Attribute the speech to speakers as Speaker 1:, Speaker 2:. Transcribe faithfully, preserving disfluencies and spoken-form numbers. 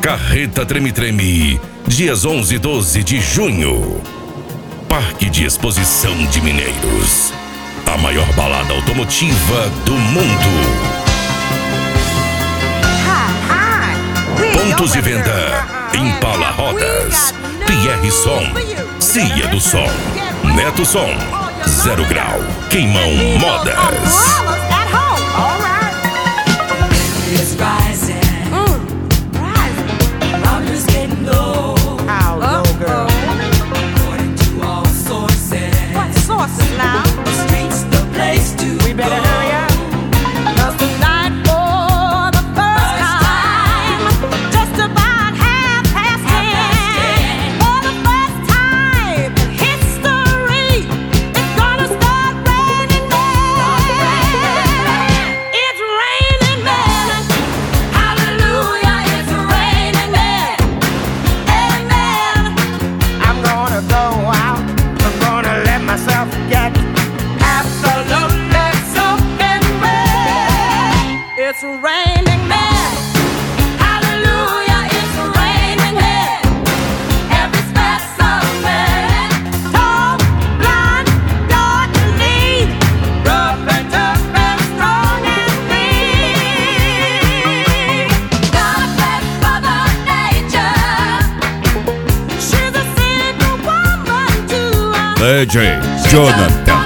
Speaker 1: Carreta Treme Treme, dias onze e doze de junho. Parque de Exposição de Mineiros. A maior balada automotiva do mundo. Pontos de venda: Impala Rodas, Pierre Som, Cia do Som, Neto Som, Zero Grau, Queimão Modas.
Speaker 2: It's raining men. Hallelujah, it's raining men. Every specimen, tall, blind, dark and lean, rough and tough and strong and mean. God bless Mother Nature. She's a single woman too.
Speaker 3: D J Jonathan.